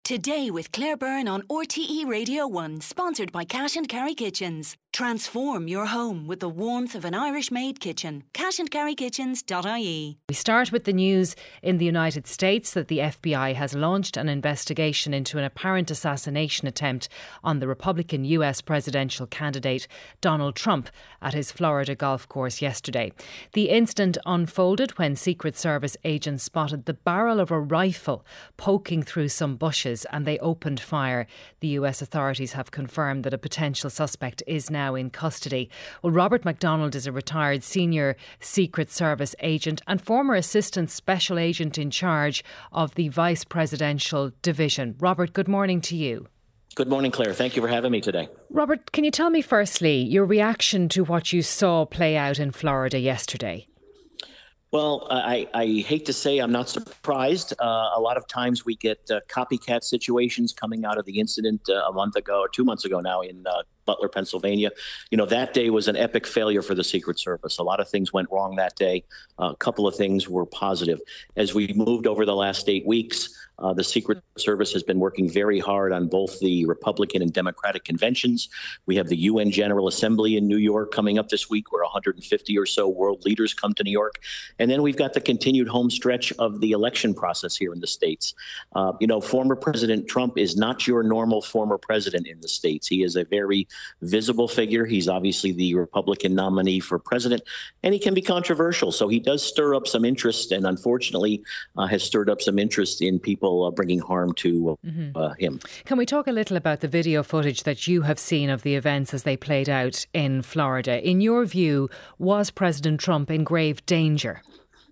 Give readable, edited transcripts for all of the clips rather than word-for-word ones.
Today with Claire Byrne on RTE Radio 1, sponsored by Cash and Carry Kitchens. Transform your home with the warmth of an Irish-made kitchen. cashandcarrykitchens.ie. We start with the news in the United States that the FBI has launched an investigation into an apparent assassination attempt on the Republican US presidential candidate Donald Trump at his Florida golf course yesterday. The incident unfolded when Secret Service agents spotted the barrel of a rifle poking through some bushes and they opened fire. The US authorities have confirmed that a potential suspect is now in custody. Well, Robert MacDonald is a retired senior Secret Service agent and former assistant special agent in charge of the Vice Presidential Division. Robert, good morning to you. Good morning, Claire. Thank you for having me today. Robert, can you tell me firstly your reaction to what you saw play out in Florida yesterday? Well, I hate to say I'm not surprised. A lot of times we get copycat situations coming out of the incident a month ago or 2 months ago now in Butler, Pennsylvania. You know, that day was an epic failure for the Secret Service. A lot of things went wrong that day. A couple of things were positive. As we moved over the last 8 weeks, the Secret Service has been working very hard on both the Republican and Democratic conventions. We have the UN General Assembly in New York coming up this week, where 150 or so world leaders come to New York. And then we've got the continued home stretch of the election process here in the States. Former President Trump is not your normal former president in the States. He is a very visible figure. He's obviously the Republican nominee for president, and he can be controversial. So he does stir up some interest, and unfortunately has stirred up some interest in people bringing harm to him. Can we talk a little about the video footage that you have seen of the events as they played out in Florida? In your view, was President Trump in grave danger?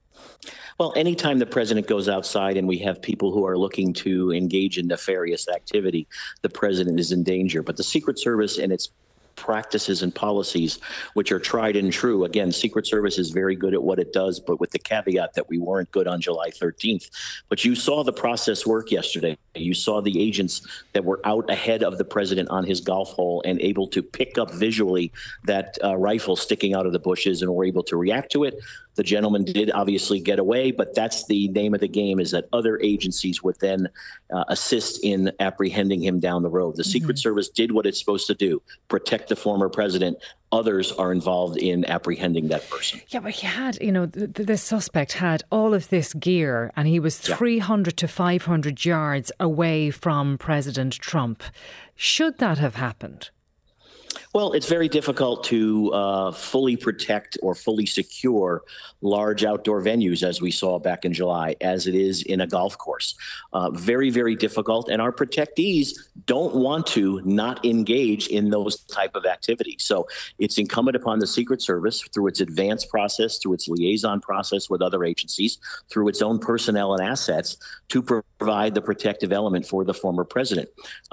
Well, anytime the president goes outside and we have people who are looking to engage in nefarious activity, the president is in danger. But the Secret Service and its practices and policies, which are tried and true. Again, Secret Service is very good at what it does, but with the caveat that we weren't good on July 13th. But you saw the process work yesterday. You saw the agents that were out ahead of the president on his golf hole and able to pick up visually that rifle sticking out of the bushes and were able to react to it. The gentleman did obviously get away, but that's the name of the game, is that other agencies would then assist in apprehending him down the road. The Secret Service did what it's supposed to do, protect the former president. Others are involved in apprehending that person. Yeah, but he had, the suspect had all of this gear and he was 300 to 500 yards away from President Trump. Should that have happened? Well, it's very difficult to fully protect or fully secure large outdoor venues, as we saw back in July, as it is in a golf course. Very, very difficult. And our protectees don't want to not engage in those type of activities. So it's incumbent upon the Secret Service, through its advance process, through its liaison process with other agencies, through its own personnel and assets, to provide the protective element for the former president.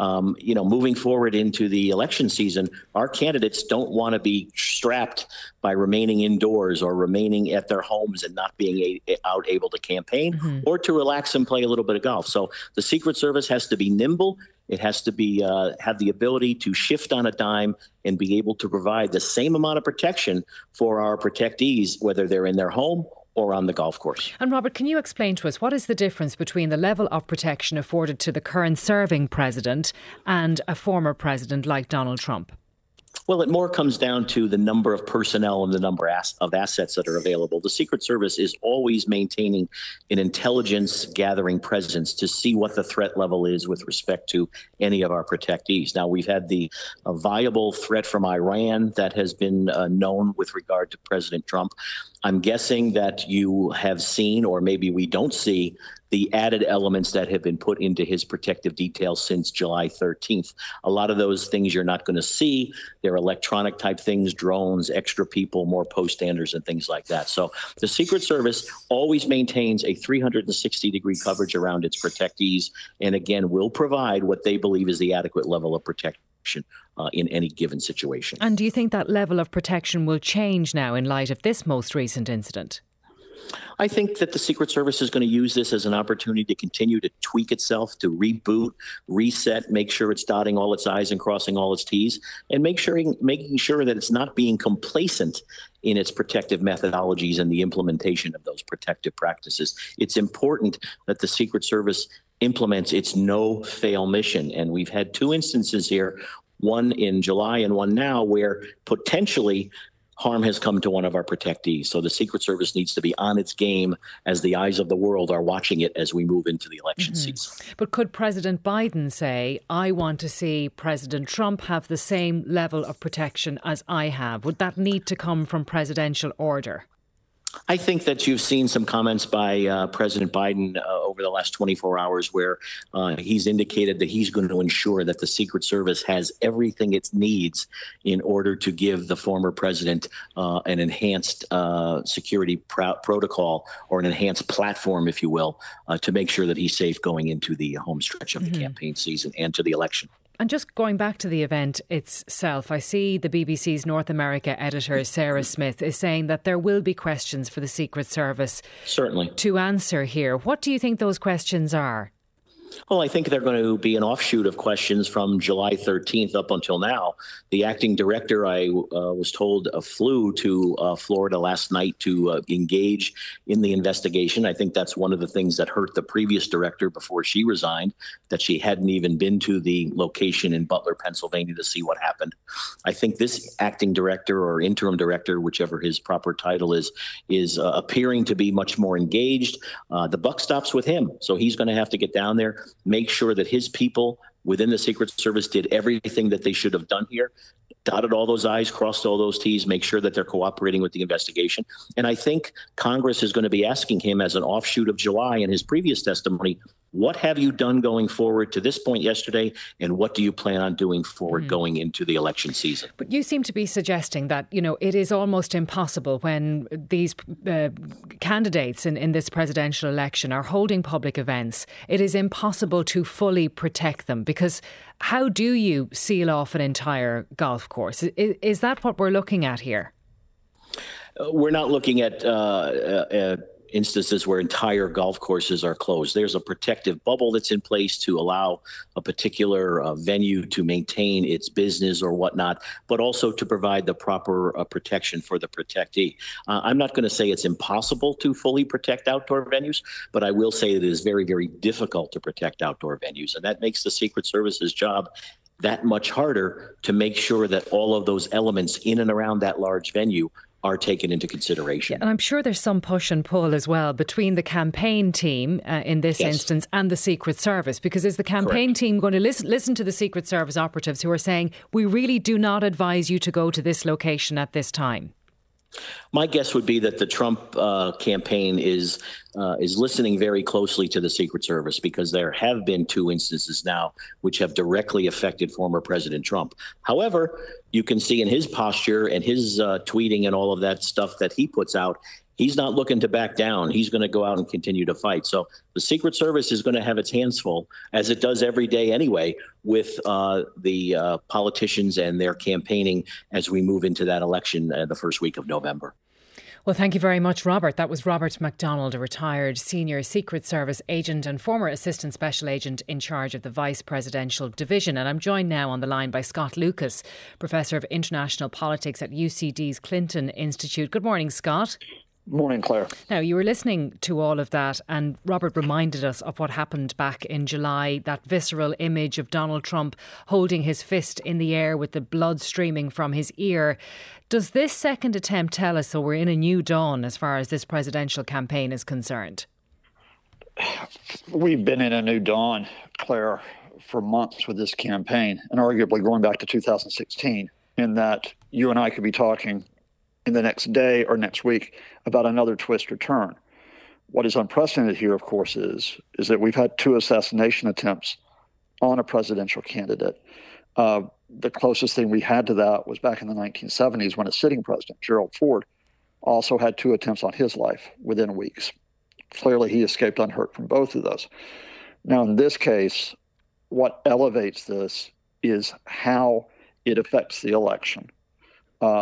Moving forward into the election season, our candidates don't want to be strapped by remaining indoors or remaining at their homes and not being out able to campaign or to relax and play a little bit of golf. So the Secret Service has to be nimble. It has to be have the ability to shift on a dime and be able to provide the same amount of protection for our protectees, whether they're in their home or on the golf course. And Robert, can you explain to us what is the difference between the level of protection afforded to the current serving president and a former president like Donald Trump? Well, it more comes down to the number of personnel and the number of assets that are available. The Secret Service is always maintaining an intelligence gathering presence to see what the threat level is with respect to any of our protectees. Now, we've had the viable threat from Iran that has been known with regard to President Trump. I'm guessing that you have seen, or maybe we don't see, the added elements that have been put into his protective details since July 13th. A lot of those things you're not going to see. They're electronic type things, drones, extra people, more poststanders and things like that. So the Secret Service always maintains a 360-degree coverage around its protectees, and again, will provide what they believe is the adequate level of protection in any given situation. And do you think that level of protection will change now in light of this most recent incident? I think that the Secret Service is going to use this as an opportunity to continue to tweak itself, to reboot, reset, make sure it's dotting all its I's and crossing all its T's, and making sure that it's not being complacent in its protective methodologies and the implementation of those protective practices. It's important that the Secret Service implements its no-fail mission. And we've had two instances here, one in July and one now, where potentially harm has come to one of our protectees. So the Secret Service needs to be on its game as the eyes of the world are watching it as we move into the election season. But could President Biden say, I want to see President Trump have the same level of protection as I have? Would that need to come from presidential order? I think that you've seen some comments by President Biden over the last 24 hours where he's indicated that he's going to ensure that the Secret Service has everything it needs in order to give the former president an enhanced security protocol, or an enhanced platform, if you will, to make sure that he's safe going into the home stretch of the campaign season and to the election. And just going back to the event itself, I see the BBC's North America editor, Sarah Smith, is saying that there will be questions for the Secret Service certainly to answer here. What do you think those questions are? Well, I think they're going to be an offshoot of questions from July 13th up until now. The acting director, I was told, flew to Florida last night to engage in the investigation. I think that's one of the things that hurt the previous director before she resigned, that she hadn't even been to the location in Butler, Pennsylvania to see what happened. I think this acting director or interim director, whichever his proper title is appearing to be much more engaged. The buck stops with him. So he's going to have to get down there, make sure that his people within the Secret Service did everything that they should have done here, dotted all those I's, crossed all those T's, make sure that they're cooperating with the investigation. And I think Congress is going to be asking him, as an offshoot of July in his previous testimony, what have you done going forward to this point yesterday, and what do you plan on doing forward going into the election season? But you seem to be suggesting that, it is almost impossible when these candidates in this presidential election are holding public events. It is impossible to fully protect them, because how do you seal off an entire golf course? Is that what we're looking at here? We're not looking at instances where entire golf courses are closed. There's a protective bubble that's in place to allow a particular venue to maintain its business or whatnot, but also to provide the proper protection for the protectee. I'm not going to say it's impossible to fully protect outdoor venues, but I will say that it is very, very difficult to protect outdoor venues. And that makes the Secret Service's job that much harder to make sure that all of those elements in and around that large venue are taken into consideration. Yeah, and I'm sure there's some push and pull as well between the campaign team in this instance and the Secret Service, because is the campaign team going to listen to the Secret Service operatives who are saying, we really do not advise you to go to this location at this time? My guess would be that the Trump campaign is listening very closely to the Secret Service, because there have been two instances now which have directly affected former President Trump. However, you can see in his posture and his tweeting and all of that stuff that he puts out, he's not looking to back down. He's going to go out and continue to fight. So the Secret Service is going to have its hands full, as it does every day anyway, with the politicians and their campaigning as we move into that election the first week of November. Well, thank you very much, Robert. That was Robert MacDonald, a retired senior Secret Service agent and former Assistant Special Agent in charge of the Vice Presidential Division. And I'm joined now on the line by Scott Lucas, Professor of International Politics at UCD's Clinton Institute. Good morning, Scott. Morning, Claire. Now, you were listening to all of that, and Robert reminded us of what happened back in July, that visceral image of Donald Trump holding his fist in the air with the blood streaming from his ear. Does this second attempt tell us that we're in a new dawn as far as this presidential campaign is concerned? We've been in a new dawn, Claire, for months with this campaign, and arguably going back to 2016, in that you and I could be talking in the next day or next week about another twist or turn. What is unprecedented here, of course, is that we've had two assassination attempts on a presidential candidate. The closest thing we had to that was back in the 1970s when a sitting president, Gerald Ford, also had two attempts on his life within weeks. Clearly, he escaped unhurt from both of those. Now, in this case, what elevates this is how it affects the election.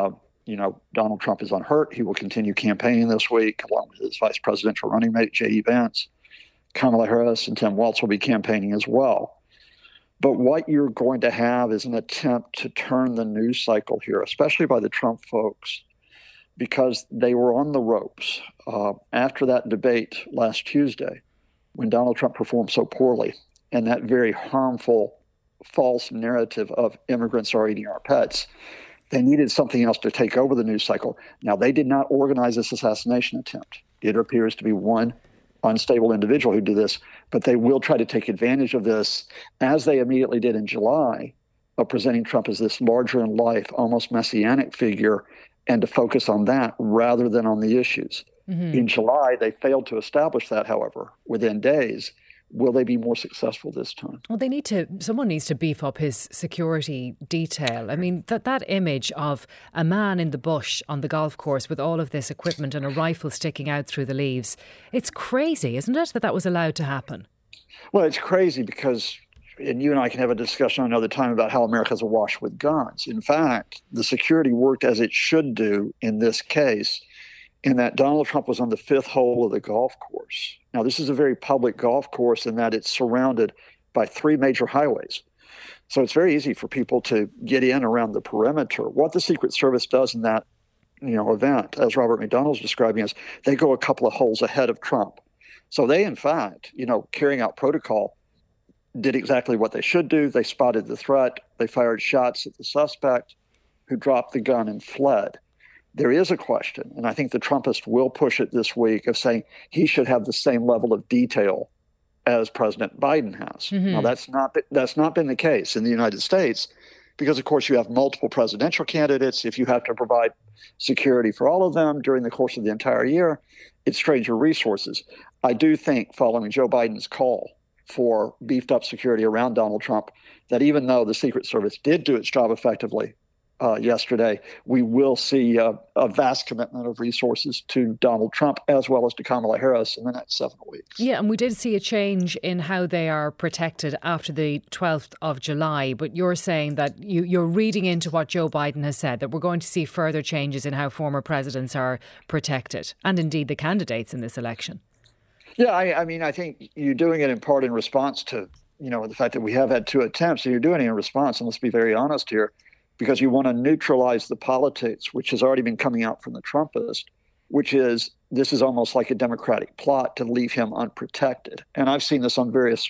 Donald Trump is unhurt. He will continue campaigning this week, along with his vice presidential running mate, J.D. Vance. Kamala Harris and Tim Walz will be campaigning as well. But what you're going to have is an attempt to turn the news cycle here, especially by the Trump folks, because they were on the ropes after that debate last Tuesday when Donald Trump performed so poorly and that very harmful false narrative of immigrants are eating our pets. They needed something else to take over the news cycle. Now, they did not organize this assassination attempt. It appears to be one unstable individual who did this, but they will try to take advantage of this, as they immediately did in July, of presenting Trump as this larger-in-life, almost messianic figure, and to focus on that rather than on the issues. Mm-hmm. In July, they failed to establish that, however, within days. Will they be more successful this time? Well, someone needs to beef up his security detail. I mean, that image of a man in the bush on the golf course with all of this equipment and a rifle sticking out through the leaves, it's crazy, isn't it, that was allowed to happen? Well, it's crazy because, and you and I can have a discussion another time about how America's awash with guns. In fact, the security worked as it should do in this case, in that Donald Trump was on the fifth hole of the golf course. Now, this is a very public golf course in that it's surrounded by three major highways. So it's very easy for people to get in around the perimeter. What the Secret Service does in that event, as Robert McDonald's describing, is they go a couple of holes ahead of Trump. So they, in fact, carrying out protocol, did exactly what they should do. They spotted the threat. They fired shots at the suspect, who dropped the gun and fled. There is a question, and I think the Trumpists will push it this week, of saying he should have the same level of detail as President Biden has. Mm-hmm. Now, that's not been the case in the United States because, of course, you have multiple presidential candidates. If you have to provide security for all of them during the course of the entire year, it strains your resources. I do think, following Joe Biden's call for beefed up security around Donald Trump, that even though the Secret Service did do its job effectively yesterday, we will see a vast commitment of resources to Donald Trump as well as to Kamala Harris in the next 7 weeks. Yeah, and we did see a change in how they are protected after the 12th of July. But you're saying that you're reading into what Joe Biden has said, that we're going to see further changes in how former presidents are protected, and indeed the candidates in this election. Yeah, I mean, I think you're doing it in part in response to, the fact that we have had 2 attempts, and you're doing it in response, and let's be very honest here, because you want to neutralize the politics, which has already been coming out from the Trumpists, which is this is almost like a Democratic plot to leave him unprotected. And I've seen this on various,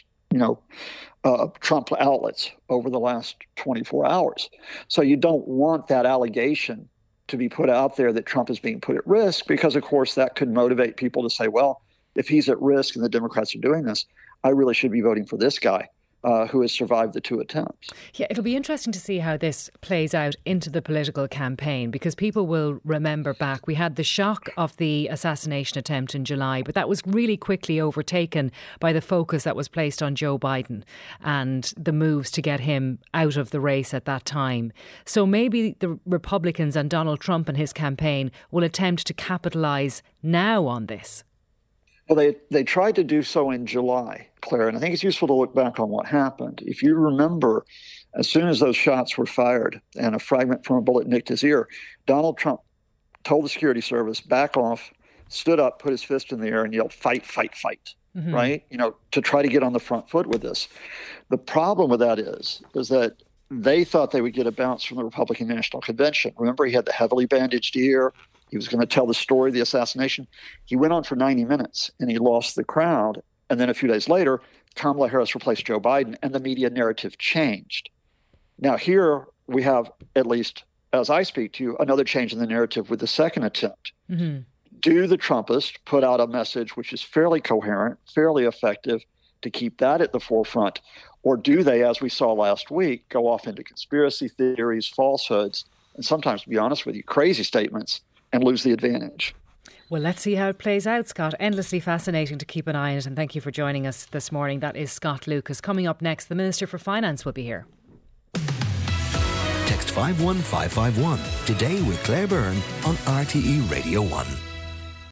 Trump outlets over the last 24 hours. So you don't want that allegation to be put out there that Trump is being put at risk, because, of course, that could motivate people to say, well, if he's at risk and the Democrats are doing this, I really should be voting for this guy. Who has survived the 2 attempts. Yeah, it'll be interesting to see how this plays out into the political campaign, because people will remember back. We had the shock of the assassination attempt in July, but that was really quickly overtaken by the focus that was placed on Joe Biden and the moves to get him out of the race at that time. So maybe the Republicans and Donald Trump and his campaign will attempt to capitalise now on this. Well, they tried to do so in July, Claire, and I think it's useful to look back on what happened. If you remember, as soon as those shots were fired and a fragment from a bullet nicked his ear, Donald Trump told the security service, back off, stood up, put his fist in the air and yelled, fight, fight, fight, mm-hmm. right? To try to get on the front foot with this. The problem with that is that they thought they would get a bounce from the Republican National Convention. Remember, he had the heavily bandaged ear. He was going to tell the story of the assassination. He went on for 90 minutes and he lost the crowd. And then a few days later, Kamala Harris replaced Joe Biden and the media narrative changed. Now here we have, at least as I speak to you, another change in the narrative with the second attempt. Mm-hmm. Do the Trumpists put out a message which is fairly coherent, fairly effective to keep that at the forefront? Or do they, as we saw last week, go off into conspiracy theories, falsehoods, and sometimes, to be honest with you, crazy statements, and lose the advantage? Well, let's see how it plays out, Scott. Endlessly fascinating to keep an eye on it, and thank you for joining us this morning. That is Scott Lucas. Coming up next, the Minister for Finance will be here. Text 51551 today with Claire Byrne on RTE Radio 1.